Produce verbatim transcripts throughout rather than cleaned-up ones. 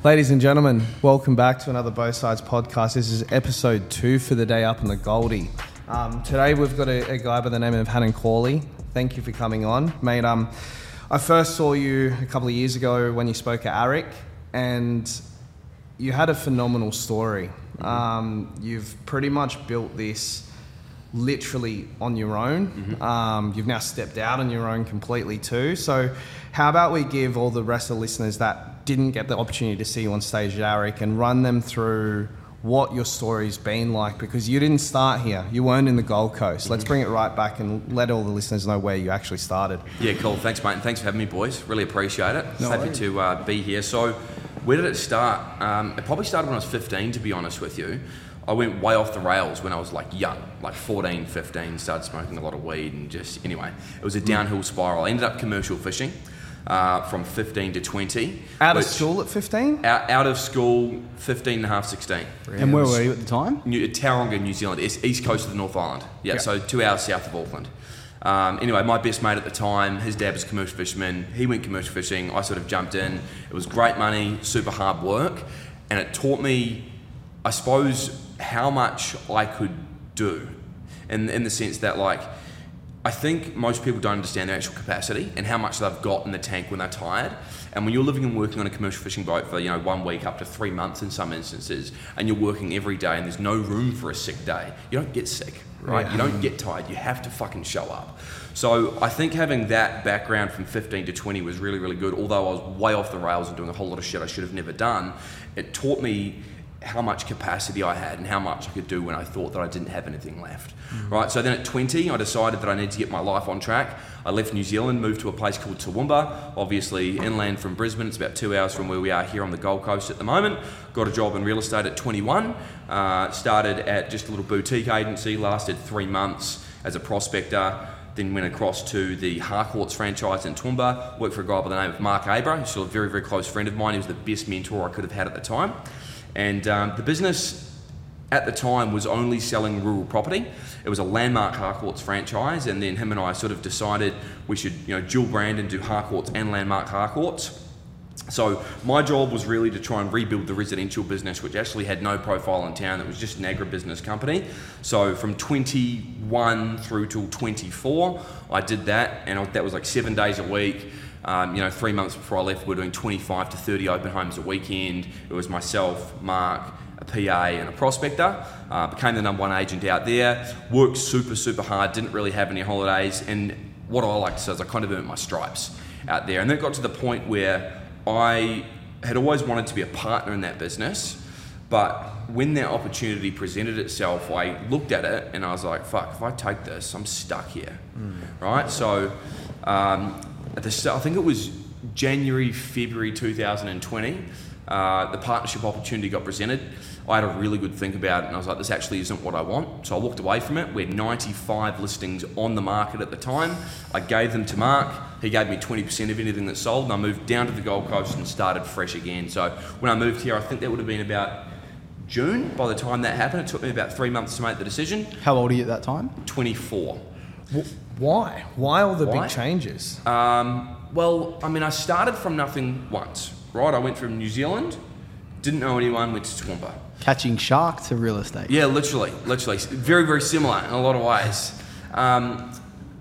Ladies and gentlemen, welcome back to another Both Sides podcast. This is episode two for the day up in the Goldie. Um, today we've got a, a guy by the name of Hannon Corley. Thank you for coming on. Mate, um, I first saw you a couple of years ago when you spoke at ARIC, and you had a phenomenal story. Um, you've pretty much built this literally on your own. Mm-hmm. Um, you've now stepped out on your own completely too. So how about we give all the rest of the listeners that didn't get the opportunity to see you on stage at ARIC and run them through what your story's been like, because you didn't start here. You weren't in the Gold Coast. Let's bring it right back and let all the listeners know where you actually started. Yeah, cool. Thanks, mate. And thanks for having me, boys. Really appreciate it. No Happy worries. to uh, be here. So where did it start? Um, it probably started when I was fifteen, to be honest with you. I went way off the rails when I was like young, like fourteen, fifteen, started smoking a lot of weed and just, anyway, it was a downhill spiral. I ended up commercial fishing uh, from fifteen to twenty. Out of school at fifteen? Out, out of school, fifteen and a half, sixteen. And where were you at the time? New, Tauranga, New Zealand, east, east coast of the North Island. Yeah, Yeah. so two hours south of Auckland. Um, anyway, my best mate at the time, his dad was a commercial fisherman. He went commercial fishing. I sort of jumped in. It was great money, super hard work, and it taught me, I suppose, how much I could do, in in the sense that, like, I think most people don't understand their actual capacity and how much they've got in the tank when they're tired. And when you're living and working on a commercial fishing boat for, you know, one week up to three months in some instances, and you're working every day and there's no room for a sick day, you don't get sick, right? Yeah. You don't get tired. You have to fucking show up. So I think having that background from fifteen to twenty was really, really good. Although I was way off the rails and doing a whole lot of shit I should have never done, it taught me how much capacity I had and how much I could do when I thought that I didn't have anything left. Mm. Right, so then at twenty, I decided that I needed to get my life on track. I left New Zealand, moved to a place called Toowoomba, obviously inland from Brisbane. It's about two hours from where we are here on the Gold Coast at the moment. Got a job in real estate at twenty-one. Uh, started at just a little boutique agency, lasted three months as a prospector. Then went across to the Harcourts franchise in Toowoomba, worked for a guy by the name of Mark Abra, who's still a very, very close friend of mine. He was the best mentor I could have had at the time. And um, the business at the time was only selling rural property. It was a landmark Harcourts franchise, and then him and I sort of decided we should, you know, dual brand and do Harcourts and landmark Harcourts. So my job was really to try and rebuild the residential business, which actually had no profile in town. It was just an agribusiness company. So from twenty-one through till twenty-four, I did that, and I, that was like seven days a week. Um, you know, three months before I left, we were doing twenty-five to thirty open homes a weekend. It was myself, Mark, a P A and a prospector. Uh, became the number one agent out there. Worked super, super hard, didn't really have any holidays. And what I like to say is I kind of earned my stripes out there. And then it got to the point where I had always wanted to be a partner in that business. But when that opportunity presented itself, I looked at it and I was like, fuck, if I take this, I'm stuck here, mm. right? So um, at the start, I think it was January, February two thousand twenty, uh, the partnership opportunity got presented. I had a really good think about it, and I was like, this actually isn't what I want. So I walked away from it. We had ninety-five listings on the market at the time. I gave them to Mark. He gave me twenty percent of anything that sold, and I moved down to the Gold Coast and started fresh again. So when I moved here, I think that would have been about June. By the time that happened, it took me about three months to make the decision. How old are you at that time? twenty-four. Why? Why all the Why? big changes? Um, well, I mean, I started from nothing once, right? I went from New Zealand, didn't know anyone, went to Toowoomba. Catching shark to real estate. Yeah, literally, literally. Very, very similar in a lot of ways. Um,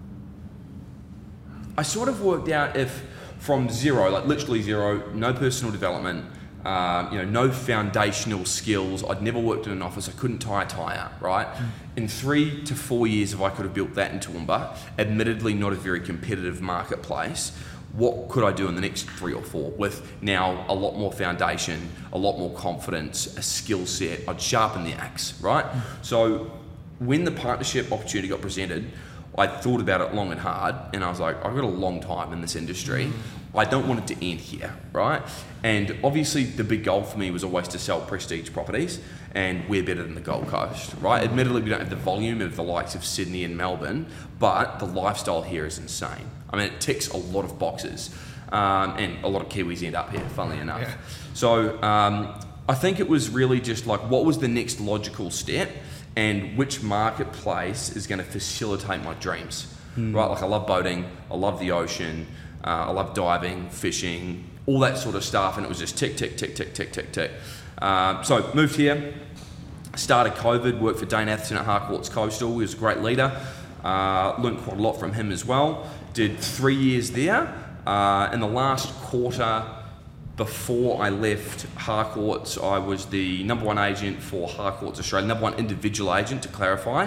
I sort of worked out if from zero, like literally zero, no personal development, um, you know, no foundational skills. I'd never worked in an office. I couldn't tie a tie, right? Mm. In three to four years, if I could have built that in Toowoomba, admittedly not a very competitive marketplace, what could I do in the next three or four with now a lot more foundation, a lot more confidence, a skill set? I'd sharpen the axe, right? Mm. So when the partnership opportunity got presented, I thought about it long and hard, and I was like, I've got a long time in this industry. Mm. I don't want it to end here, right? And obviously the big goal for me was always to sell prestige properties, and we're better than the Gold Coast, right? Admittedly, we don't have the volume of the likes of Sydney and Melbourne, but the lifestyle here is insane. I mean, it ticks a lot of boxes, um, and a lot of Kiwis end up here, funnily enough. Yeah. So um, I think it was really just like, what was the next logical step, and which marketplace is going to facilitate my dreams, mm. right? Like, I love boating, I love the ocean, uh, I love diving, fishing, all that sort of stuff, and it was just tick, tick, tick, tick, tick, tick, tick. Um, so moved here, started COVID, worked for Dane Atherton at Harcourts Coastal. He was a great leader. Uh, learned quite a lot from him as well. Did three years there. Uh, in the last quarter, before I left Harcourts, I was the number one agent for Harcourts Australia, number one individual agent to clarify,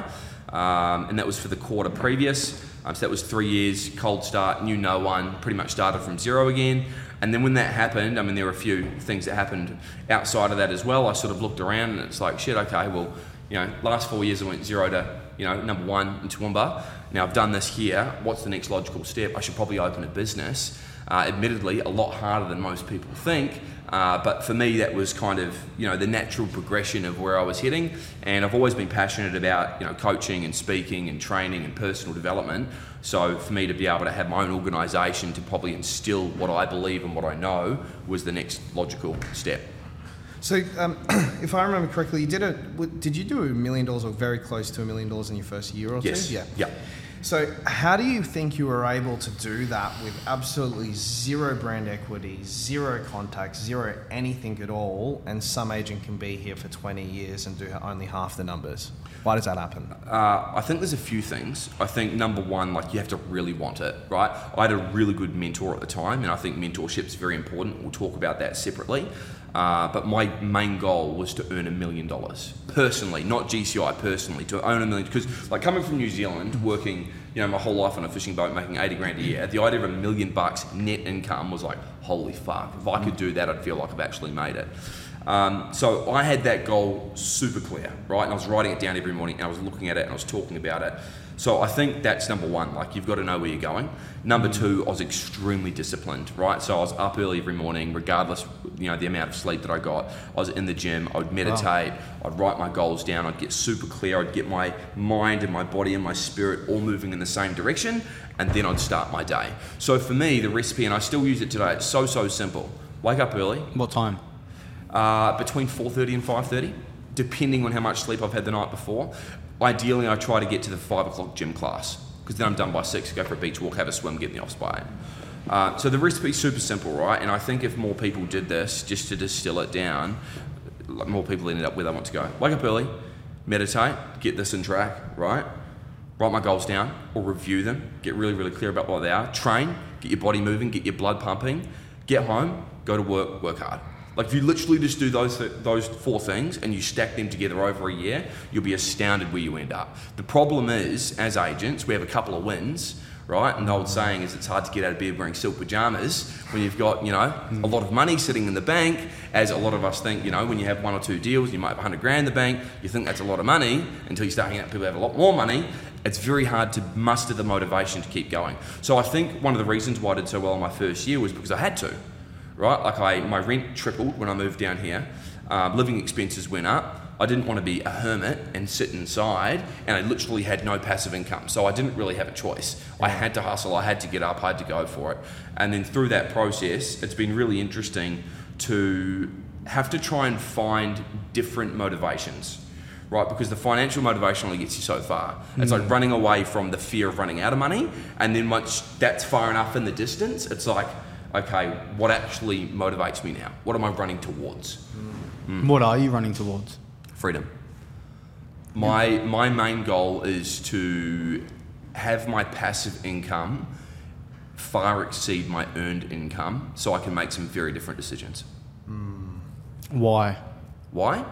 um, and that was for the quarter previous. Um, so that was three years, cold start, knew no one, pretty much started from zero again. And then when that happened, I mean, there were a few things that happened outside of that as well. I sort of looked around and it's like, shit, okay, well, you know, last four years I went zero to, you know, number one in Toowoomba. Now I've done this here. What's the next logical step? I should probably open a business. Uh, admittedly, a lot harder than most people think. Uh, but for me, that was kind of, you know, the natural progression of where I was heading. And I've always been passionate about, you know, coaching and speaking and training and personal development. So for me to be able to have my own organisation to probably instill what I believe and what I know was the next logical step. So, um, if I remember correctly, you did a did you do a million dollars or very close to a million dollars in your first year or yes. two? Yeah. Yeah. So how do you think you were able to do that with absolutely zero brand equity, zero contacts, zero anything at all, and some agent can be here for twenty years and do only half the numbers? Why does that happen? Uh, I think there's a few things. I think number one, like you have to really want it, right? I had a really good mentor at the time, and I think mentorship is very important. We'll talk about that separately. Uh, but my main goal was to earn a million dollars personally, not G C I personally, to own a million. Because like coming from New Zealand, working, you know, my whole life on a fishing boat, making eighty grand a year, the idea of a million bucks net income was like, holy fuck! If I could do that, I'd feel like I've actually made it. Um, so I had that goal super clear, right? And I was writing it down every morning, and I was looking at it, and I was talking about it. So I think that's number one, like you've got to know where you're going. Number two, I was extremely disciplined, right? So I was up early every morning, regardless, you know, the amount of sleep that I got. I was in the gym, I would meditate, wow. I'd write my goals down, I'd get super clear, I'd get my mind and my body and my spirit all moving in the same direction, and then I'd start my day. So for me, the recipe, and I still use it today, it's so, so simple. Wake up early. What time? Uh, between four thirty and five thirty, depending on how much sleep I've had the night before. Ideally, I try to get to the five o'clock gym class, because then I'm done by six, go for a beach walk, have a swim, get in the office by eight. Uh, so the recipe's super simple, right? And I think if more people did this, just to distill it down, more people ended up where they want to go. Wake up early, meditate, get this in track, right? Write my goals down or review them, get really, really clear about what they are. Train, get your body moving, get your blood pumping. Get home, go to work, work hard. Like if you literally just do those th- those four things and you stack them together over a year, you'll be astounded where you end up. The problem is, as agents, we have a couple of wins, right? And the old saying is it's hard to get out of bed wearing silk pajamas when you've got, you know, a lot of money sitting in the bank, as a lot of us think, you know, when you have one or two deals, you might have a hundred grand in the bank, you think that's a lot of money until you start hanging out with people who have a lot more money. It's very hard to muster the motivation to keep going. So I think one of the reasons why I did so well in my first year was because I had to. Right, like I, my rent tripled when I moved down here. Um, living expenses went up. I didn't want to be a hermit and sit inside, and I literally had no passive income. So I didn't really have a choice. I had to hustle. I had to get up. I had to go for it. And then through that process, it's been really interesting to have to try and find different motivations. Right, because the financial motivation only gets you so far. It's mm. like running away from the fear of running out of money, and then once that's far enough in the distance, it's like, okay, what actually motivates me now? What am I running towards? Mm. What are you running towards? Freedom. My yeah. my main goal is to have my passive income far exceed my earned income so I can make some very different decisions. Mm. Why? Why?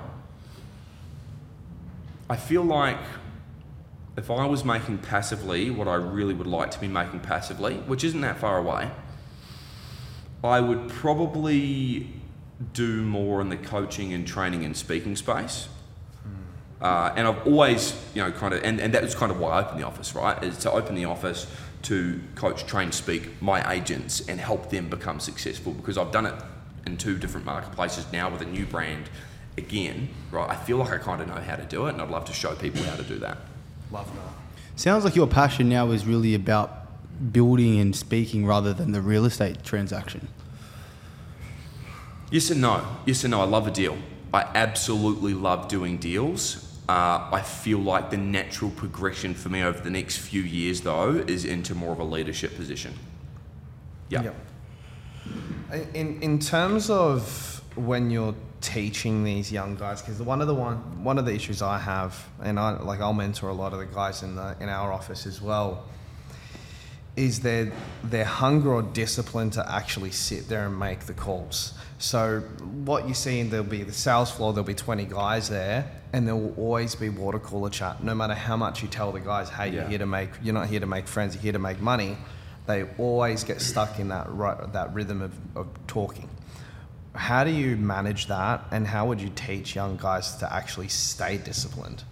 I feel like if I was making passively what I really would like to be making passively, which isn't that far away, I would probably do more in the coaching and training and speaking space. Mm. Uh, and I've always, you know, kind of, and, and that was kind of why I opened the office, right? Is to open the office to coach, train, speak my agents and help them become successful, because I've done it in two different marketplaces now with a new brand again, right? I feel like I kind of know how to do it, and I'd love to show people how to do that. Love that. Sounds like your passion now is really about building and speaking rather than the real estate transaction. Yes and no. Yes and no. I love a deal. I absolutely love doing deals. Uh, I feel like the natural progression for me over the next few years, though, is into more of a leadership position. Yeah. Yep. In in terms of when you're teaching these young guys, because one of the one one of the issues I have, and I like I'll mentor a lot of the guys in the in our office as well, is their their hunger or discipline to actually sit there and make the calls. So what you see, there'll be the sales floor, there'll be twenty guys there, and there will always be water cooler chat. No matter how much you tell the guys, hey, Yeah. you're here to make, you're not here to make friends, you're here to make money. They always get stuck in that ri- that rhythm of, of talking. How do you manage that, and how would you teach young guys to actually stay disciplined?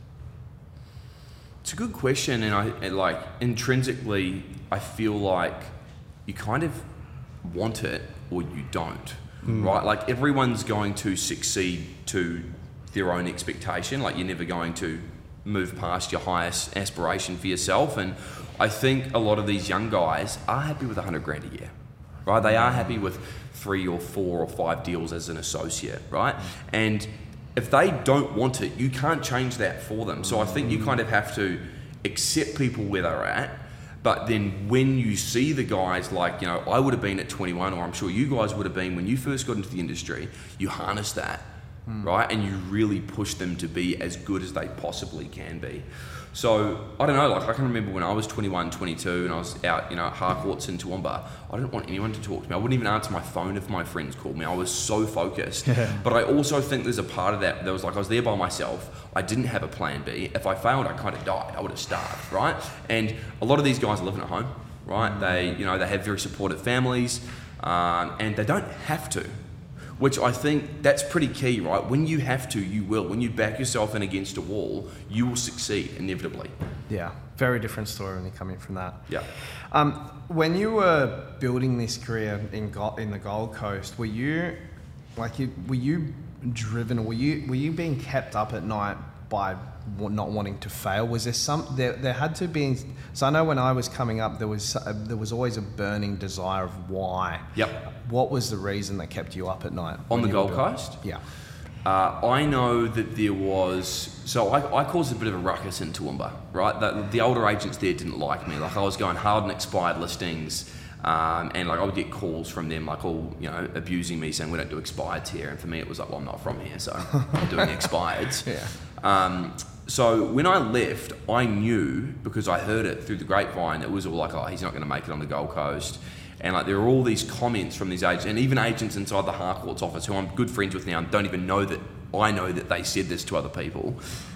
It's a good question, and I and like intrinsically, I feel like you kind of want it or you don't, mm. right? Like everyone's going to succeed to their own expectation. Like you're never going to move past your highest aspiration for yourself. And I think a lot of these young guys are happy with a hundred grand a year, right? They are happy with three or four or five deals as an associate, right? And if they don't want it, you can't change that for them. So I think you kind of have to accept people where they're at. But then when you see the guys like, you know, I would have been at twenty-one, or I'm sure you guys would have been when you first got into the industry, you harness that, mm. right? And you really push them to be as good as they possibly can be. So, I don't know, like I can remember when I was twenty-one, twenty-two and I was out, you know, at Harcourts in Toowoomba, I didn't want anyone to talk to me. I wouldn't even answer my phone if my friends called me. I was so focused. But I also think there's a part of that that was like, I was there by myself. I didn't have a plan B. If I failed, I kind of died. I would have starved, right? And a lot of these guys are living at home, right? Mm. They, you know, they have very supportive families, um, and they don't have to. Which I think that's pretty key, right? When you have to, you will. When you back yourself in against a wall, you will succeed inevitably. Yeah, very different story when you're coming from that. Yeah. Um, when you were building this career in Go- in the Gold Coast, were you like you were you driven? Were you were you being kept up at night by not wanting to fail? Was there some there there had to be? So I know when I was coming up, there was uh, there was always a burning desire of why. Yep. What was the reason that kept you up at night? On the Gold Coast? Yeah. Uh, I know that there was, so I, I caused a bit of a ruckus in Toowoomba, right? The, the older agents there didn't like me. Like I was going hard on expired listings, um, and like I would get calls from them, like all, you know, abusing me, saying we don't do expireds here. And for me, it was like, well, I'm not from here, so I'm doing expireds. Yeah. Um, so when I left, I knew, because I heard it through the grapevine, it was all like, oh, he's not going to make it on the Gold Coast. And like there were all these comments from these agents, and even agents inside the Harcourts office who I'm good friends with now and don't even know that I know that they said this to other people,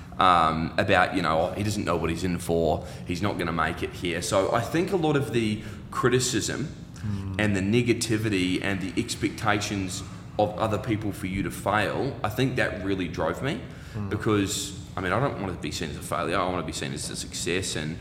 um, about, you know, oh, he doesn't know what he's in for, he's not going to make it here. So I think a lot of the criticism mm. and the negativity and the expectations of other people for you to fail, I think that really drove me mm. because, I mean, I don't want to be seen as a failure, I want to be seen as a success. And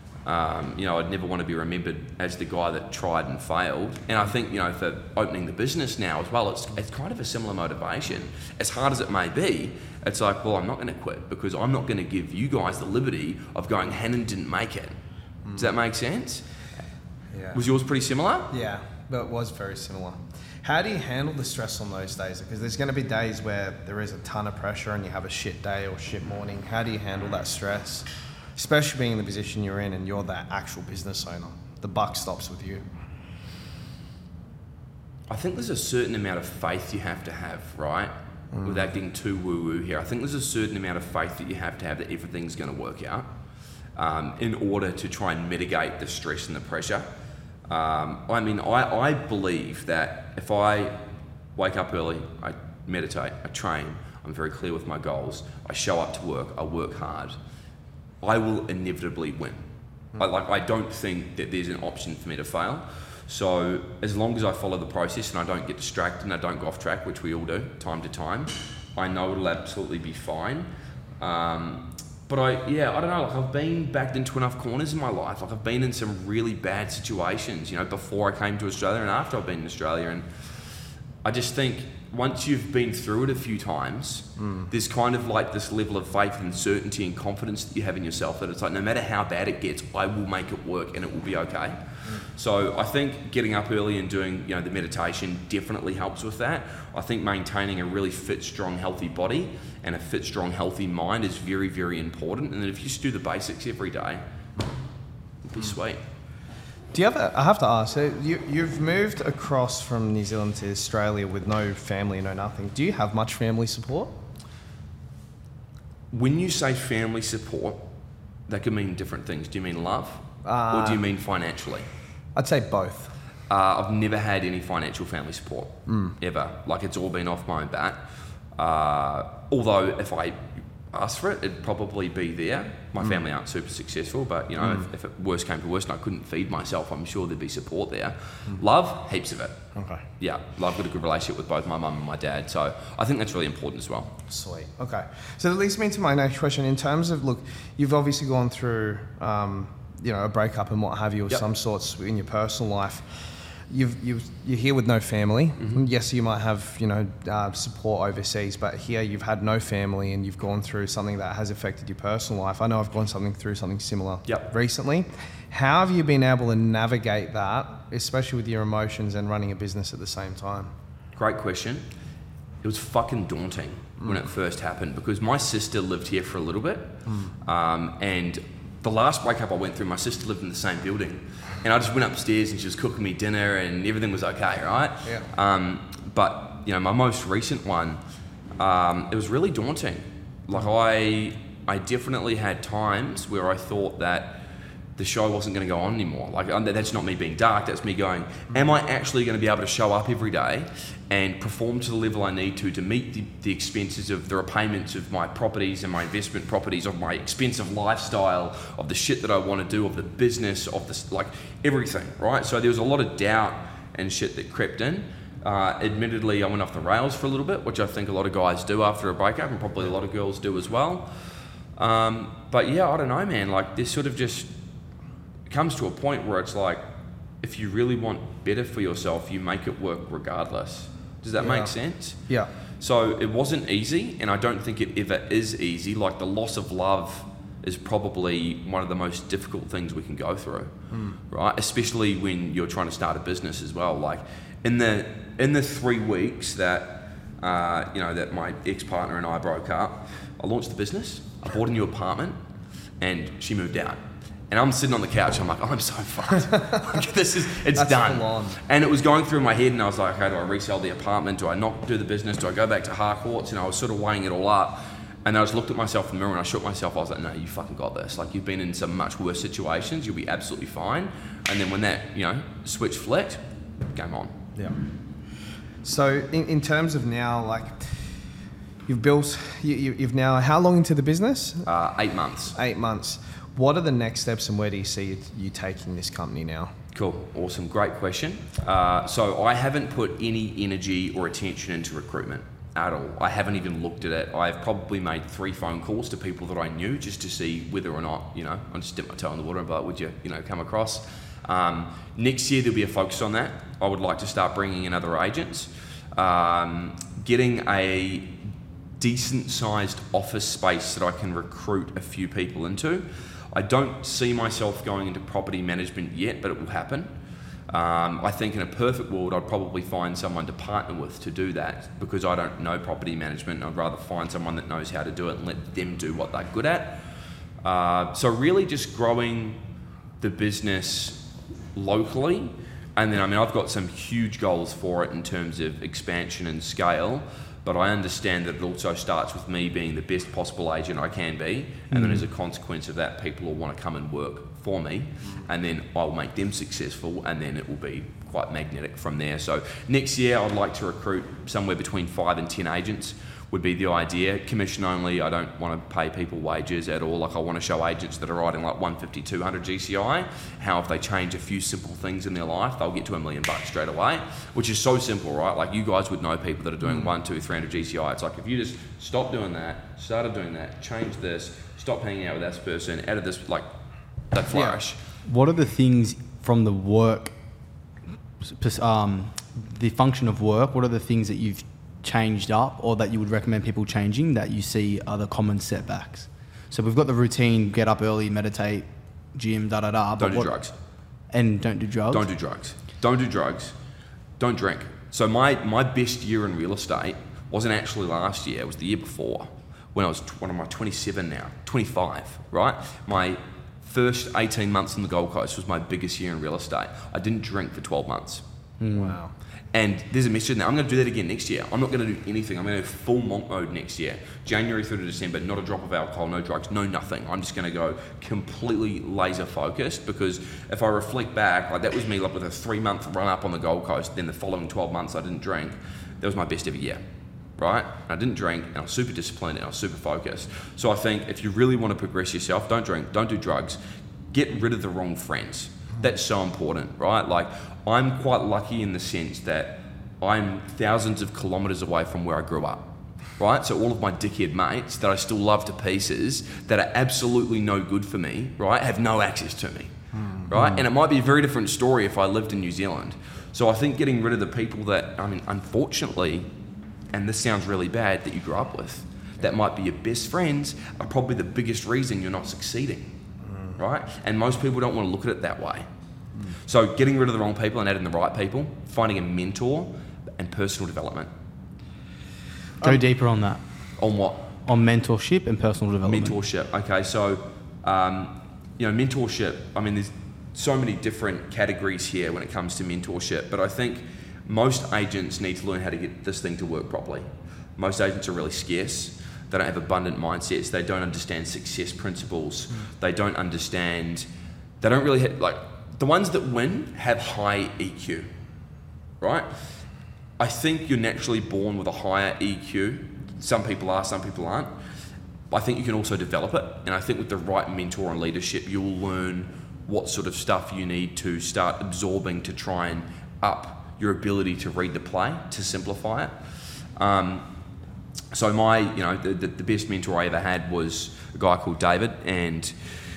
Um, you know, I'd never want to be remembered as the guy that tried and failed. And I think, you know, for opening the business now as well, it's it's kind of a similar motivation. As hard as it may be, it's like, well, I'm not going to quit because I'm not going to give you guys the liberty of going, Hannon didn't make it. Mm. Does that make sense? Yeah. Was yours pretty similar? Yeah, but it was very similar. How do you handle the stress on those days? Because there's going to be days where there is a ton of pressure and you have a shit day or shit morning. How do you handle that stress? Especially being in the position you're in and you're that actual business owner. The buck stops with you. I think there's a certain amount of faith you have to have, right? Mm. Without getting too woo-woo here. I think there's a certain amount of faith that you have to have that everything's going to work out um, in order to try and mitigate the stress and the pressure. Um, I mean, I, I believe that if I wake up early, I meditate, I train, I'm very clear with my goals, I show up to work, I work hard, I will inevitably win. Mm. I, like, I don't think that there's an option for me to fail. So as long as I follow the process and I don't get distracted and I don't go off track, which we all do time to time, I know it'll absolutely be fine. Um, but I, yeah, I don't know, like I've been backed into enough corners in my life. Like I've been in some really bad situations, you know, before I came to Australia and after I've been in Australia. And I just think once you've been through it a few times, mm. there's kind of like this level of faith and certainty and confidence that you have in yourself that it's like, no matter how bad it gets, I will make it work and it will be okay. Mm. So I think getting up early and doing, you know, the meditation definitely helps with that. I think maintaining a really fit, strong, healthy body and a fit, strong, healthy mind is very, very important. And then if you just do the basics every day, it'll be mm. sweet. Do you have? A, I have to ask. So you you've moved across from New Zealand to Australia with no family, no nothing. Do you have much family support? When you say family support, that could mean different things. Do you mean love, Uh, or do you mean financially? I'd say both. Uh, I've never had any financial family support, Mm. ever. Like, it's all been off my own bat. Uh, although, if I asked for it, it'd probably be there. My Mm. family aren't super successful, but, you know, Mm. if, if it worst came to worst and I couldn't feed myself, I'm sure there'd be support there. Mm. Love, heaps of it. Okay. Yeah, I've got a good relationship with both my mum and my dad, so I think that's really important as well. Sweet. Okay. So that leads me to my next question. In terms of, look, you've obviously gone through, um, you know, a breakup and what have you of Yep. some sorts in your personal life. You've, you've, you're here with no family. Mm-hmm. Yes, you might have, you know, uh, support overseas, but here you've had no family and you've gone through something that has affected your personal life. I know I've gone something through something similar Yep. recently. How have you been able to navigate that, especially with your emotions and running a business at the same time? Great question. It was fucking daunting when it first happened because my sister lived here for a little bit. Um, and the last breakup I went through, my sister lived in the same building. And I just went upstairs and she was cooking me dinner and everything was okay, right? Yeah. Um, but, you know, my most recent one, um, it was really daunting. Like, I, I definitely had times where I thought that the show wasn't going to go on anymore. Like, that's not me being dark, that's me going, am I actually going to be able to show up every day and perform to the level I need to to meet the, the expenses of the repayments of my properties and my investment properties, of my expensive lifestyle, of the shit that I want to do, of the business, of this, like, everything, right? So there was a lot of doubt and shit that crept in. Uh, admittedly, I went off the rails for a little bit, which I think a lot of guys do after a breakup, and probably a lot of girls do as well. Um, but yeah, I don't know, man, like, this sort of just it comes to a point where it's like, if you really want better for yourself, you make it work regardless. Does that Yeah. make sense? Yeah. So it wasn't easy, and I don't think it ever is easy. Like, the loss of love is probably one of the most difficult things we can go through, Mm. right? Especially when you're trying to start a business as well. Like, in the in the three weeks that uh, you know that my ex-partner and I broke up, I launched the business, I bought a new apartment, and she moved out. And I'm sitting on the couch, I'm like, oh, I'm so fucked. Like, this is, it's That's done. full on. And it was going through my head, and I was like, okay, do I resell the apartment? Do I not do the business? Do I go back to Harcourts? And I was sort of weighing it all up. And I just looked at myself in the mirror and I shook myself. I was like, no, you fucking got this. Like, you've been in some much worse situations. You'll be absolutely fine. And then when that, you know, switch flicked, game on. Yeah. So in, in terms of now, like, you've built, you, you, you've now, how long into the business? Uh, eight months. Eight months. What are the next steps and where do you see you, you taking this company now? Cool, awesome, great question. Uh, so I haven't put any energy or attention into recruitment at all. I haven't even looked at it. I've probably made three phone calls to people that I knew just to see whether or not, you know, I just dipped my toe in the water, but would you, you know, come across? Um, next year there'll be a focus on that. I would like to start bringing in other agents. Um, getting a decent sized office space that I can recruit a few people into. I don't see myself going into property management yet, but it will happen. Um, I think in a perfect world, I'd probably find someone to partner with to do that because I don't know property management. I'd rather find someone that knows how to do it and let them do what they're good at. Uh, so really just growing the business locally. And then, I mean, I've got some huge goals for it in terms of expansion and scale. But I understand that it also starts with me being the best possible agent I can be, and mm. then as a consequence of that, people will want to come and work for me, and then I'll make them successful, and then it will be quite magnetic from there. So next year, I'd like to recruit somewhere between five and ten agents. Would be the idea. Commission only. I don't want to pay people wages at all. Like, I want to show agents that are writing like one fifty, two hundred G C I how if they change a few simple things in their life, they'll get to a million bucks straight away, which is so simple, right? Like, you guys would know people that are doing mm. one, two, three hundred G C I. It's like, if you just stop doing that, started doing that, change this, stop hanging out with that person, added this, like, that flourish. Yeah. What are the things from the work, um, the function of work, what are the things that you've changed up or that you would recommend people changing that you see are the common setbacks? So we've got the routine, get up early, meditate, gym, da da da. Don't do what, drugs. And don't do drugs? Don't do drugs. Don't do drugs. Don't drink. So my, my best year in real estate wasn't actually last year, it was the year before when I was, what am I, twenty-seven now, twenty-five, right? My first eighteen months on the Gold Coast was my biggest year in real estate. I didn't drink for twelve months. Wow. And there's a message now. I'm going to do that again next year. I'm not going to do anything. I'm going to go full monk mode next year. January through to December, not a drop of alcohol, no drugs, no nothing. I'm just going to go completely laser focused, because if I reflect back, like that was me like with a three month run up on the Gold Coast. Then the following twelve months I didn't drink. That was my best ever year, right? I didn't drink, and I was super disciplined, and I was super focused. So I think if you really want to progress yourself, don't drink, don't do drugs, get rid of the wrong friends. That's so important, right? Like, I'm quite lucky in the sense that I'm thousands of kilometres away from where I grew up, right? So all of my dickhead mates that I still love to pieces, that are absolutely no good for me, right, have no access to me, mm-hmm. right? And it might be a very different story if I lived in New Zealand. So I think getting rid of the people that, I mean, unfortunately, and this sounds really bad, that you grew up with, that might be your best friends, are probably the biggest reason you're not succeeding. Right? And most people don't want to look at it that way. Mm. So getting rid of the wrong people and adding the right people, finding a mentor, and personal development. Go um, deeper on that. On what? On mentorship and personal development. Mentorship. Okay, so um, you know, mentorship. I mean, there's so many different categories here when it comes to mentorship, but I think most agents need to learn how to get this thing to work properly. Most agents are really scarce. They don't have abundant mindsets. They don't understand success principles. Mm. They don't understand, they don't really have, like, the ones that win have high E Q, right? I think you're naturally born with a higher E Q. Some people are, some people aren't. I think you can also develop it. And I think with the right mentor and leadership, you'll learn what sort of stuff you need to start absorbing to try and up your ability to read the play, to simplify it. Um, So my, you know, the, the, the best mentor I ever had was a guy called David, and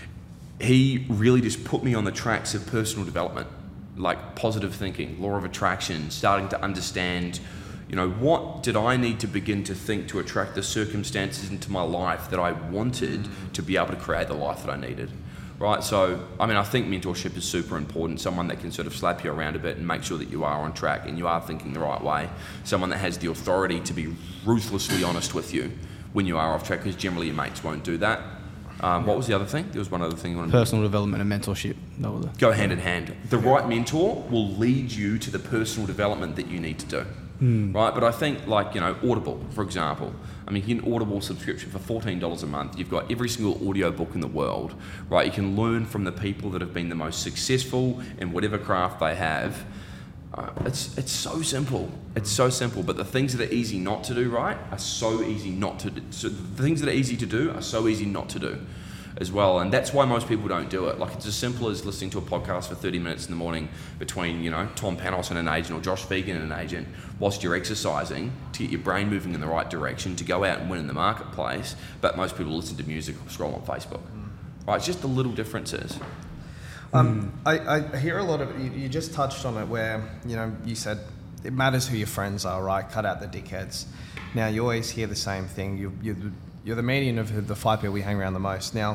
he really just put me on the tracks of personal development, like positive thinking, law of attraction, starting to understand, you know, what did I need to begin to think to attract the circumstances into my life that I wanted to be able to create the life that I needed. Right, so, I mean, I think mentorship is super important. Someone that can sort of slap you around a bit and make sure that you are on track and you are thinking the right way. Someone that has the authority to be ruthlessly honest with you when you are off track, because generally your mates won't do that. Um, what was the other thing? There was one other thing you wanted to Personal development and mentorship. That was it. Go hand in hand. The right mentor will lead you to the personal development that you need to do. Mm. Right, but I think, like, you know, Audible, for example. I mean, you get an Audible subscription for fourteen dollars a month. You've got every single audio book in the world, right? You can learn from the people that have been the most successful in whatever craft they have. Uh, it's it's so simple. It's so simple, but the things that are easy not to do right are so easy not to do. So the things that are easy to do are so easy not to do as well, and that's why most people don't do it. Like, it's as simple as listening to a podcast for thirty minutes in the morning between, you know, Tom Panos and an agent, or Josh Fegan and an agent, whilst you're exercising, to get your brain moving in the right direction, to go out and win in the marketplace. But most people listen to music or scroll on Facebook. Right, it's just the little differences. Um, I, I hear a lot of, you, you just touched on it where, you know, you said it matters who your friends are, right? Cut out the dickheads. Now, you always hear the same thing. You, you, you're the median of the five people we hang around the most. Now,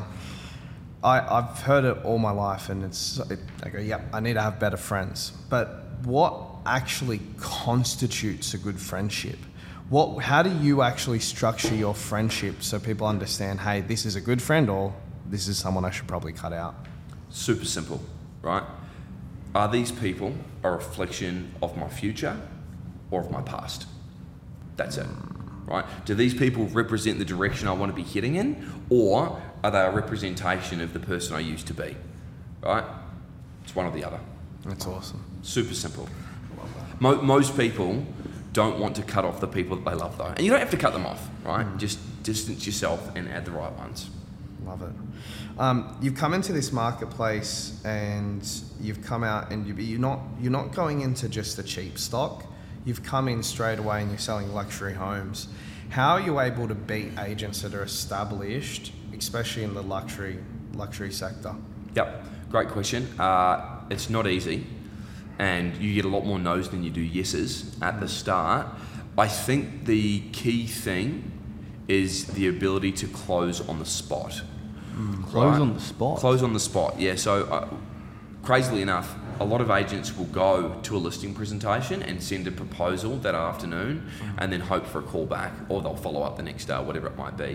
I, I've heard it all my life, and it's, it, I go, yep, I need to have better friends. But what actually constitutes a good friendship? What, how do you actually structure your friendship so people understand, hey, this is a good friend, or this is someone I should probably cut out? Super simple, right? Are these people a reflection of my future or of my past? That's it, right? Do these people represent the direction I want to be heading in, or are they a representation of the person I used to be, right? It's one or the other. That's awesome. Super simple. Mo- most people don't want to cut off the people that they love, though. And you don't have to cut them off, right? Mm. Just distance yourself and add the right ones. Love it. Um, you've come into this marketplace and you've come out and you, you're not you're not going into just the cheap stock. You've come in straight away and you're selling luxury homes. How are you able to beat agents that are established, especially in the luxury luxury sector? Yep, great question. Uh, it's not easy, and you get a lot more no's than you do yeses at the start. I think the key thing is the ability to close on the spot. Mm, close right? on the spot? Close on the spot, yeah. So, uh, crazily enough, a lot of agents will go to a listing presentation and send a proposal that afternoon and then hope for a call back, or they'll follow up the next day, whatever it might be.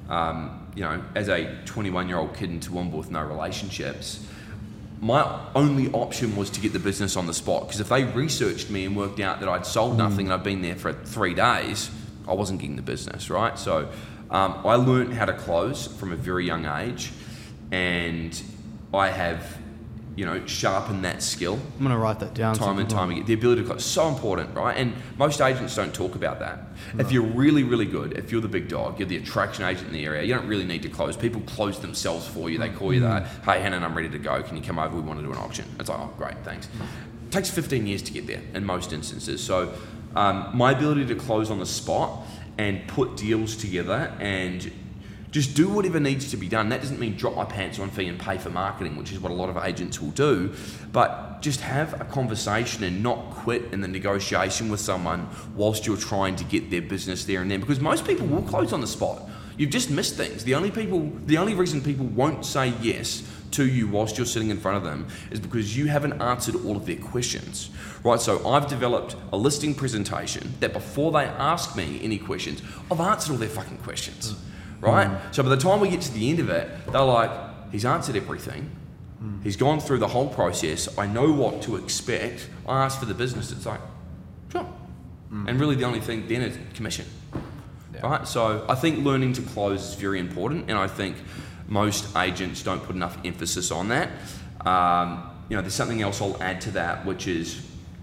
um, you know, as a twenty-one-year-old kid in Toowoomba with no relationships, my only option was to get the business on the spot. Because if they researched me and worked out that I'd sold mm. nothing and I'd been there for three days, I wasn't getting the business, right? So um, I learned how to close from a very young age, and I have, you know, sharpened that skill. I'm going to write that down. Time and time again. The ability to close, so important, right? And most agents don't talk about that. No. If you're really, really good, if you're the big dog, you're the attraction agent in the area, you don't really need to close. People close themselves for you. They call you that, hey, Hannon, I'm ready to go. Can you come over? We want to do an auction. It's like, oh, great, thanks. It takes fifteen years to get there in most instances. So um, my ability to close on the spot and put deals together and just do whatever needs to be done. That doesn't mean drop my pants on fee and pay for marketing, which is what a lot of agents will do, but just have a conversation and not quit in the negotiation with someone whilst you're trying to get their business there and then, because most people will close on the spot. You've just missed things. The only people, the only reason people won't say yes to you whilst you're sitting in front of them is because you haven't answered all of their questions, right? So I've developed a listing presentation that before they ask me any questions, I've answered all their fucking questions, right? Mm. So by the time we get to the end of it, they're like, he's answered everything. Mm. He's gone through the whole process. I know what to expect. I asked for the business. It's like, sure. Mm. And really the only thing then is commission, yeah. right? So I think learning to close is very important, and I think most agents don't put enough emphasis on that. Um, you know, there's something else I'll add to that, which is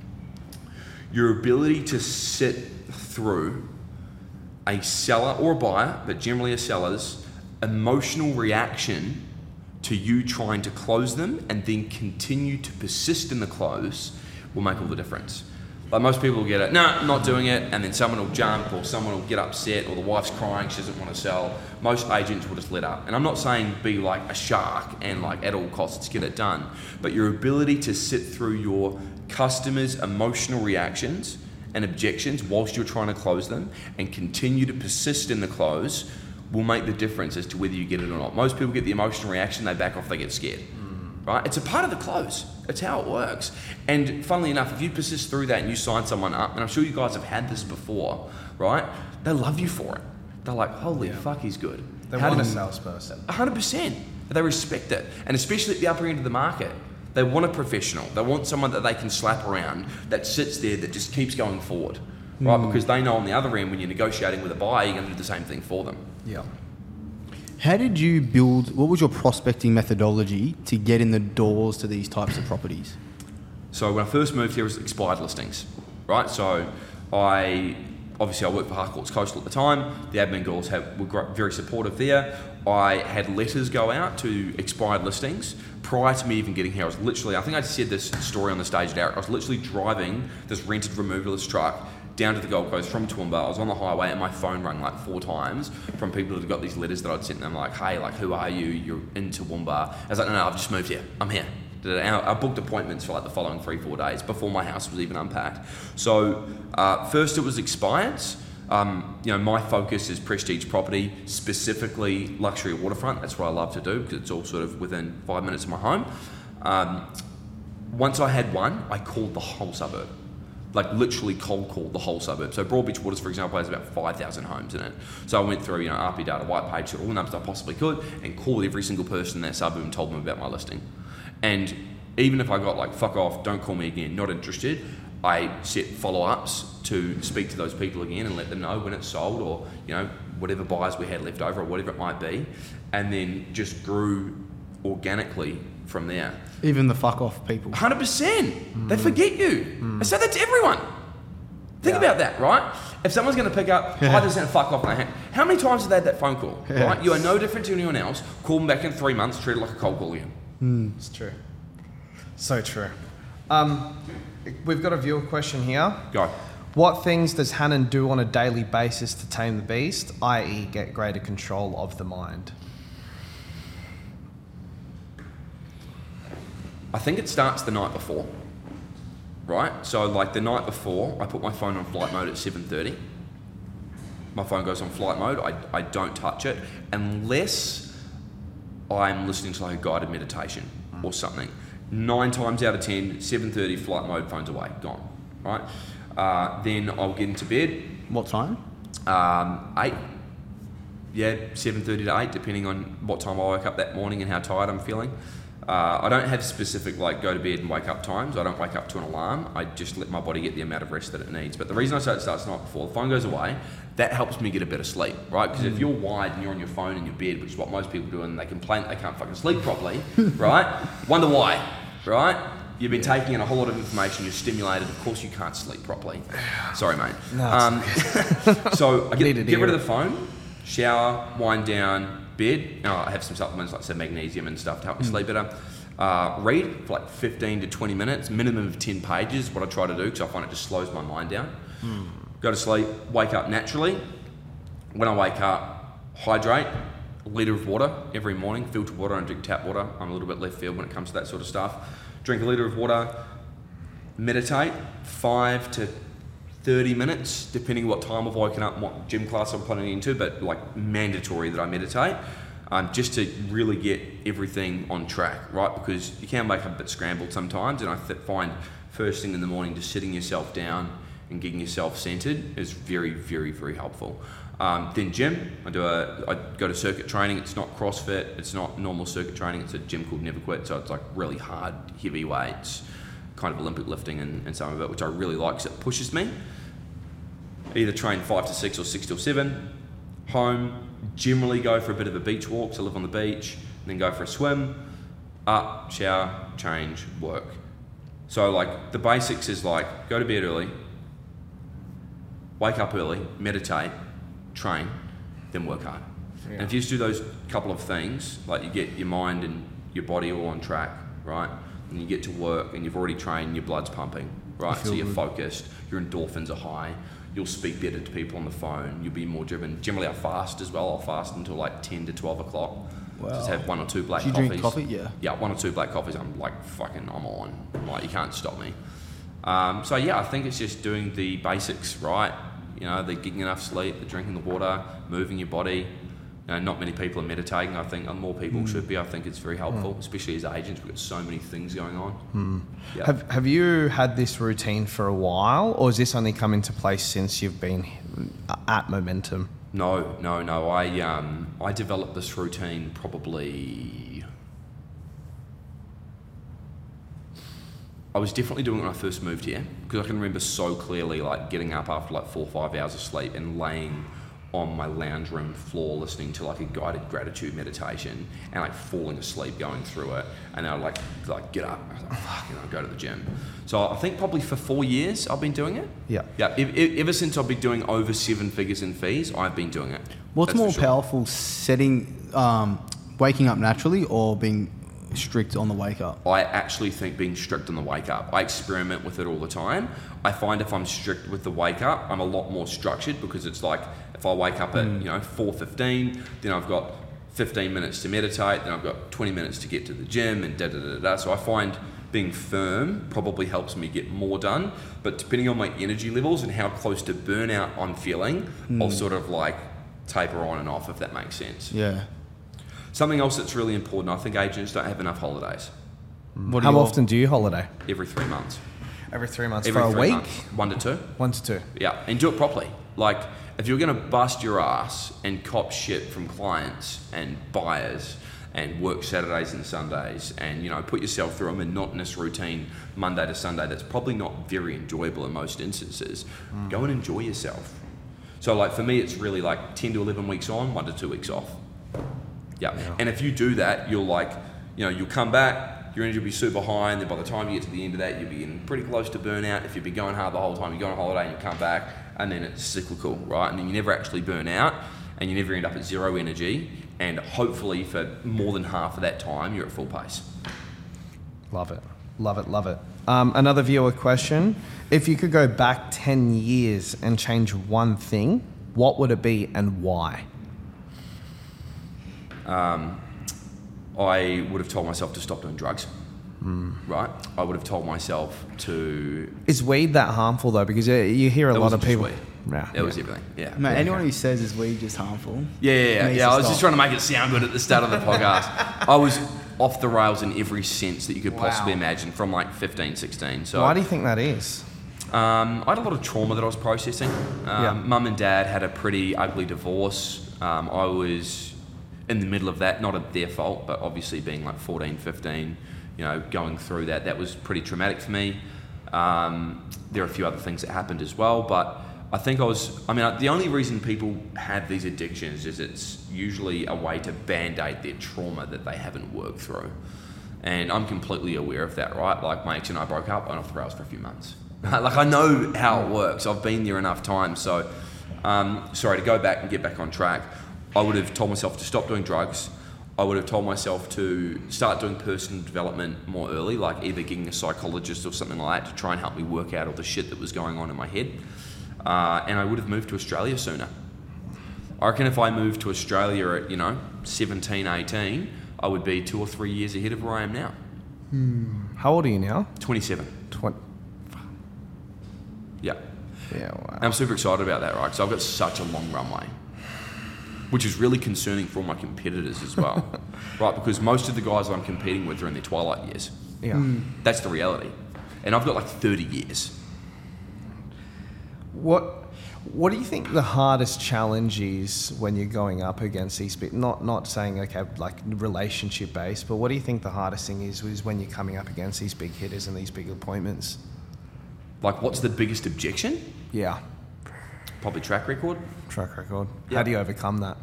your ability to sit through a seller or a buyer, but generally a seller's emotional reaction to you trying to close them and then continue to persist in the close will make all the difference. Like most people will get it, no, I'm not doing it, and then someone will jump or someone will get upset or the wife's crying, she doesn't want to sell. Most agents will just let up. And I'm not saying be like a shark and like at all costs get it done, but your ability to sit through your customers' emotional reactions and objections whilst you're trying to close them and continue to persist in the close will make the difference as to whether you get it or not. Most people get the emotional reaction, they back off, they get scared. Right? It's a part of the close. It's how it works. And funnily enough, if you persist through that and you sign someone up, and I'm sure you guys have had this before, right? They love you for it. They're like, holy yeah. fuck, he's good. They how want do a salesperson. one hundred percent. They respect it. And especially at the upper end of the market, they want a professional. They want someone that they can slap around, that sits there, that just keeps going forward. Right? Mm. Because they know on the other end, when you're negotiating with a buyer, you're going to do the same thing for them. Yeah. How did you build, what was your prospecting methodology to get in the doors to these types of properties? So when I first moved here, it was expired listings, right? So I, obviously I worked for Harcourts Coastal at the time. The admin girls have, were great, very supportive there. I had letters go out to expired listings. Prior to me even getting here, I was literally, I think I said this story on the stage at Eric, I was literally driving this rented removalist truck down to the Gold Coast from Toowoomba. I was on the highway and my phone rang like four times from people that had got these letters that I'd sent them like, hey, like, who are you? You're in Toowoomba. I was like, no, no, I've just moved here. I'm here. I booked appointments for like the following three, four days before my house was even unpacked. So uh, first it was expireds. Um, you know, my focus is prestige property, specifically luxury waterfront. That's what I love to do because it's all sort of within five minutes of my home. Um, once I had one, I called the whole suburb. Like literally cold called the whole suburb. So Broadbeach Waters, for example, has about five thousand homes in it. So I went through, you know, R P Data, white page, all the numbers I possibly could, and called every single person in that suburb and told them about my listing. And even if I got like, fuck off, don't call me again, not interested, I set follow-ups to speak to those people again and let them know when it's sold or, you know, whatever buyers we had left over or whatever it might be, and then just grew organically from there. Even the fuck off people. one hundred percent. Mm. They forget you. Mm. I say that to everyone. Think yeah. about that, right? If someone's going to pick up, yeah. I just sent a fuck off in their hand. How many times have they had that phone call, yeah. right? You are no different to anyone else. Call them back in three months, treat it like a cold call again. Mm. It's true. So true. Um, we've got a viewer question here. Go. What things does Hannon do on a daily basis to tame the beast, that is get greater control of the mind? I think it starts the night before, right? So like the night before, I put my phone on flight mode at seven thirty. My phone goes on flight mode. I, I don't touch it unless I'm listening to like a guided meditation or something. Nine times out of ten, seven thirty, flight mode, phone's away, gone, right? Uh, then I'll get into bed. What time? Um, eight. yeah, seven thirty to eight, depending on what time I woke up that morning and how tired I'm feeling. Uh, I don't have specific like go to bed and wake up times. I don't wake up to an alarm. I just let my body get the amount of rest that it needs. But the reason I say it starts the night before, the phone goes away, that helps me get a bit of sleep, right? Because mm. if you're wide and you're on your phone in your bed, which is what most people do, and they complain that they can't fucking sleep properly, right? Wonder why, right? You've been taking in a whole lot of information, you're stimulated, of course you can't sleep properly. Sorry, mate. No, um, so I get, get rid of the phone, shower, wind down, bed. Oh, I have some supplements like say magnesium and stuff to help me mm. sleep better. Uh, read for like fifteen to twenty minutes, minimum of ten pages, what I try to do, because I find it just slows my mind down. Mm. Go to sleep, wake up naturally. When I wake up, hydrate, a litre of water every morning, filtered water, and drink tap water. I'm a little bit left field when it comes to that sort of stuff. Drink a litre of water, meditate, five to thirty minutes, depending what time I've woken up and what gym class I'm planning into, but like mandatory that I meditate, um, just to really get everything on track, right? Because you can wake up a bit scrambled sometimes, and I th- find first thing in the morning, just sitting yourself down and getting yourself centered is very, very, very helpful. Um, then gym, I do a, I go to circuit training. It's not CrossFit, it's not normal circuit training. It's a gym called Never Quit, so it's like really hard, heavy weights, kind of Olympic lifting and, and some of it, which I really like because it pushes me. Either train five to six or six till seven. Home, generally go for a bit of a beach walk, so live on the beach, and then go for a swim. Up, shower, change, work. So like the basics is like go to bed early, wake up early, meditate, train, then work hard. Yeah. And if you just do those couple of things, like you get your mind and your body all on track, right? And you get to work and you've already trained, your blood's pumping, right? You so you're good. Focused, your endorphins are high, you'll speak better to people on the phone, you'll be more driven. Generally I fast as well, I'll fast until like ten to twelve o'clock. Wow. Just have one or two black Do you coffees. Drink coffee? Yeah. Yeah, one or two black coffees, I'm like fucking, I'm on. I'm like, you can't stop me. Um, so yeah, I think it's just doing the basics right. You know, the getting enough sleep, the drinking the water, moving your body. You know, not many people are meditating. I think more people mm. should be. I think it's very helpful, mm. especially as agents. We've got so many things going on. Mm. Yeah. Have Have you had this routine for a while, or has this only come into place since you've been at Momentum? No, no, no. I um I developed this routine probably. I was definitely doing it when I first moved here, because I can remember so clearly like getting up after like four or five hours of sleep and laying on my lounge room floor listening to like a guided gratitude meditation and like falling asleep going through it, and then I'd like like get up and I was like fuck, you know, go to the gym. So I think probably for four years I've been doing it. Yeah. Yeah. Ever, ever since I've been doing over seven figures in fees, I've been doing it. What's That's more sure. powerful, setting, um, waking up naturally or being strict on the wake up? I actually think being strict on the wake up. I experiment with it all the time. I find if I'm strict with the wake up, I'm a lot more structured, because it's like if I wake up at mm. you know four fifteen, then I've got fifteen minutes to meditate, then I've got twenty minutes to get to the gym, and da da da da. So I find being firm probably helps me get more done. But depending on my energy levels and how close to burnout I'm feeling, mm. I'll sort of like taper on and off, if that makes sense. Yeah. Something else that's really important, I think agents don't have enough holidays. What How often do you holiday? Every three months. Every three months Every for a three week? Months. One to two. One to two. Yeah, and do it properly. Like, if you're going to bust your ass and cop shit from clients and buyers and work Saturdays and Sundays and, you know, put yourself through a monotonous routine Monday to Sunday that's probably not very enjoyable in most instances, mm. go and enjoy yourself. So, like, for me, it's really like ten to eleven weeks on, one to two weeks off. Yeah. yeah. And if you do that, you'll like, you know, you'll come back, your energy will be super high, and then by the time you get to the end of that, you'll be getting pretty close to burnout. If you've been going hard the whole time, you go on holiday and you come back, and then it's cyclical, right? And then you never actually burn out, and you never end up at zero energy, and hopefully for more than half of that time, you're at full pace. Love it. Love it, love it. Um, another viewer question. If you could go back ten years and change one thing, what would it be and why? Um, I would have told myself to stop doing drugs, mm. right? I would have told myself to... Is weed that harmful though? Because you hear a that lot of people... Weed. Yeah, it yeah. was everything, yeah. Mate, yeah. anyone who says is weed just harmful... Yeah, yeah, yeah. yeah I was stop. just trying to make it sound good at the start of the podcast. I was off the rails in every sense that you could possibly wow. imagine from like fifteen, sixteen. So why do you think that is? Um, I had a lot of trauma that I was processing. Um, Yeah. Mum and Dad had a pretty ugly divorce. Um, I was in the middle of that, not at their fault, but obviously being like fourteen, fifteen, you know, going through that, that was pretty traumatic for me. Um, there are a few other things that happened as well, but I think I was, I mean, the only reason people have these addictions is it's usually a way to band-aid their trauma that they haven't worked through. And I'm completely aware of that, right? Like my ex and I broke up, I went off the rails for a few months. Like I know how it works. I've been there enough times. So, um, sorry, to go back and get back on track, I would have told myself to stop doing drugs. I would have told myself to start doing personal development more early, like either getting a psychologist or something like that to try and help me work out all the shit that was going on in my head. Uh, and I would have moved to Australia sooner. I reckon if I moved to Australia at, you know, seventeen, eighteen, I would be two or three years ahead of where I am now. Hmm. How old are you now? twenty-seven. twenty. Yeah. Yeah, wow. And I'm super excited about that, right? Because I've got such a long runway, which is really concerning for all my competitors as well, right? Because most of the guys I'm competing with are in their twilight years. Yeah. That's the reality. And I've got like thirty years. What What do you think the hardest challenge is when you're going up against these big, not not saying okay like relationship based, but what do you think the hardest thing is is when you're coming up against these big hitters and these big appointments? Like, what's the biggest objection? Yeah, Probably track record. track record. Yeah. How do you overcome that?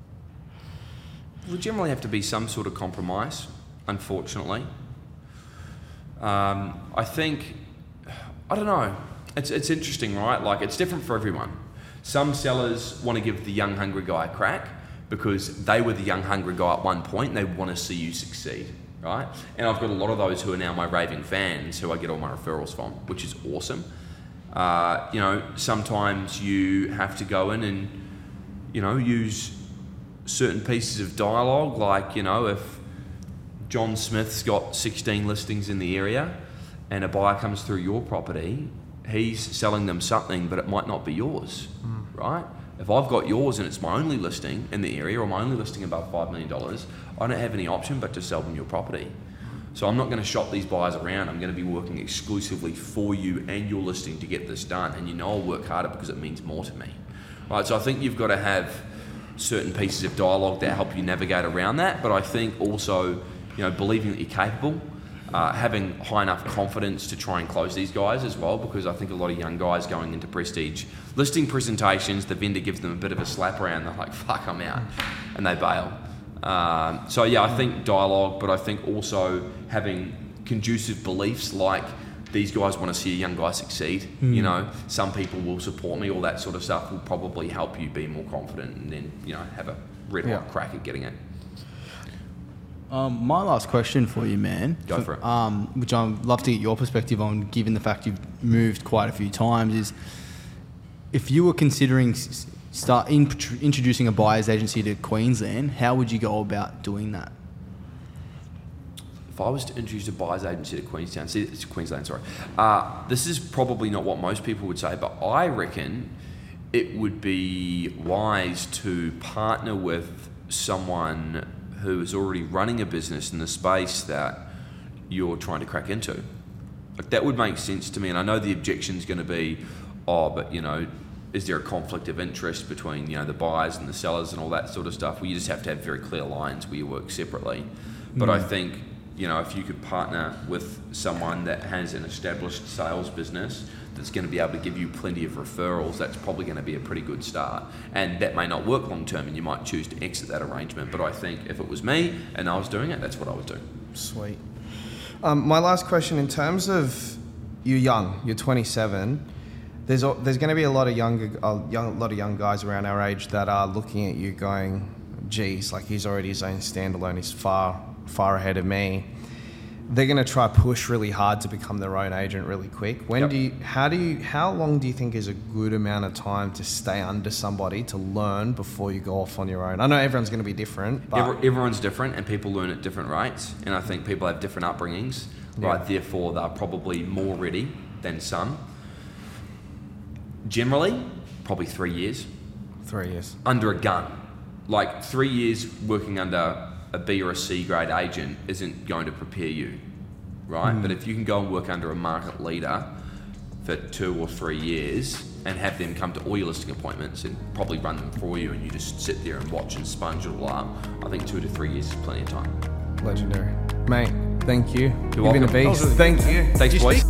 Would generally have to be some sort of compromise, unfortunately. Um, I think, I don't know. It's it's interesting, right? Like, it's different for everyone. Some sellers want to give the young, hungry guy a crack because they were the young, hungry guy at one point and they want to see you succeed, right? And I've got a lot of those who are now my raving fans who I get all my referrals from, which is awesome. Uh, you know, sometimes you have to go in and, you know, use certain pieces of dialogue, like, you know, if John Smith's got sixteen listings in the area and a buyer comes through your property, he's selling them something, but it might not be yours, mm. right? If I've got yours and it's my only listing in the area or my only listing above five million dollars, I don't have any option but to sell them your property. So I'm not going to shop these buyers around. I'm going to be working exclusively for you and your listing to get this done. And you know I'll work harder because it means more to me, right? So I think you've got to have certain pieces of dialogue that help you navigate around that. But I think also, you know, believing that you're capable, uh, having high enough confidence to try and close these guys as well, because I think a lot of young guys going into prestige listing presentations, the vendor gives them a bit of a slap around. They're like, fuck, I'm out. And they bail. Um, so yeah, I think dialogue, but I think also having conducive beliefs like these guys want to see a young guy succeed. Mm. You know, some people will support me, all that sort of stuff will probably help you be more confident and then, you know, have a red hot yeah. crack at getting it. Um, my last question for you, man. Go for it. Um, which I'd love to get your perspective on, given the fact you've moved quite a few times, is if you were considering start in, introducing a buyer's agency to Queensland, how would you go about doing that? If I was to introduce a buyer's agency to Queenstown, see, it's Queensland, sorry. Uh, this is probably not what most people would say, but I reckon it would be wise to partner with someone who is already running a business in the space that you're trying to crack into. Like, that would make sense to me, and I know the objection's going to be, oh, but, you know, is there a conflict of interest between, you know, the buyers and the sellers and all that sort of stuff? Well, you just have to have very clear lines where you work separately. But mm. I think, you know, if you could partner with someone that has an established sales business that's going to be able to give you plenty of referrals, that's probably going to be a pretty good start. And that may not work long term and you might choose to exit that arrangement. But I think if it was me and I was doing it, that's what I would do. Sweet. Um, my last question, in terms of you're young, you're twenty-seven, there's there's going to be a lot of younger, a young, lot of young guys around our age that are looking at you going, geez, like he's already his own standalone, he's far, far ahead of me. They're going to try push really hard to become their own agent really quick. When yep. do you, how do you, how long do you think is a good amount of time to stay under somebody to learn before you go off on your own? I know everyone's going to be different, but Every, everyone's different and people learn at different rates. And I think people have different upbringings, yeah. right? Therefore, they're probably more ready than some. Generally, probably three years. Three years. Under a gun. Like three years working under a B or a C grade agent isn't going to prepare you, right? Mm. But if you can go and work under a market leader for two or three years and have them come to all your listing appointments and probably run them for you, and you just sit there and watch and sponge it all up, I think two to three years is plenty of time. Legendary. Mate, thank you. You're You've been a welcome. beast. Thank you. Thanks, Did you boys. speak?